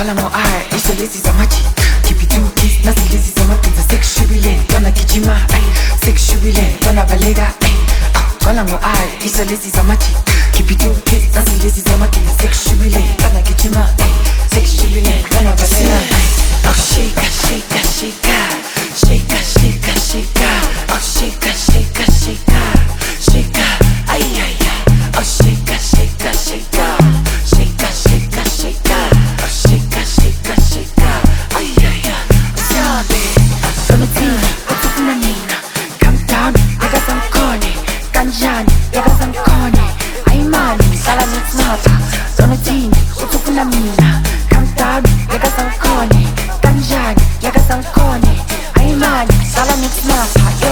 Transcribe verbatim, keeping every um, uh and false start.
Call mo eye, iso lezi za machi. Keep it two kiss, nasi lezi za mapinza. Sex shubile, dona kijima, ay. Sex shubile, dona balega, ay. Call mo eye, iso lezi za machi. Keep it two kiss, nasi lezi za mapinza. Sex shubile, dona kijima, ay. Sex shubile, dona balega, ay. Oh shake, shake, shake, shake, shake, shake. Oh shake, shake, shake, shake. Ay ay ay. Oh shake, shake, shake, shake, shake, shake. Oh shake, shake, shake. Ay ay ay. Zombie, Donatini, utufuna nina. Come down, yaga some corny. Kanjani, yaga some corny. Ay mani, sala mix mata. Donatini, utufuna nina. Come down, yaga some corny. Kanjani, yaga some corny. Ay mani, sala mix mata.